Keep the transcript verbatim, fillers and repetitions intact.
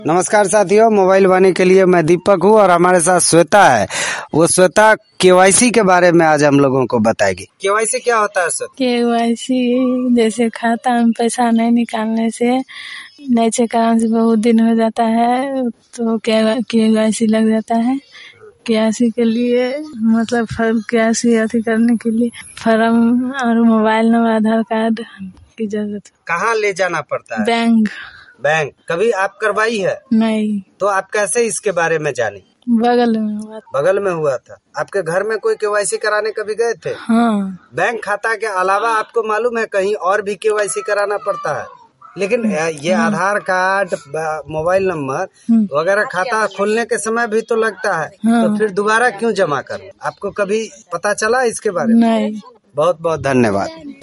नमस्कार साथियों, मोबाइल वाणी के लिए मैं दीपक हूँ और हमारे साथ श्वेता है। वो श्वेता केवाईसी के बारे में आज हम लोगों को बताएगी। केवाईसी क्या होता है सर? केवाईसी जैसे खाता में पैसा नहीं निकालने से, नहीं चेक कराने से बहुत दिन हो जाता है तो केवाईसी लग जाता है। केवाईसी के लिए मतलब केवाईसी अथी करने के लिए फॉर्म और मोबाइल नंबर, आधार कार्ड की जरूरत। कहाँ ले जाना पड़ता है? बैंक। बैंक। कभी आप करवाई है? नहीं। तो आप कैसे इसके बारे में जानी? बगल में हुआ था। बगल में हुआ था। आपके घर में कोई केवाईसी कराने कभी गए थे? हाँ। बैंक खाता के अलावा आपको मालूम है कहीं और भी केवाईसी कराना पड़ता है? लेकिन ये आधार कार्ड, मोबाइल नंबर वगैरह खाता खोलने के समय भी तो लगता है। हाँ। तो फिर दोबारा क्यों जमा करो? आपको कभी पता चला इसके बारे में? नहीं। बहुत बहुत धन्यवाद।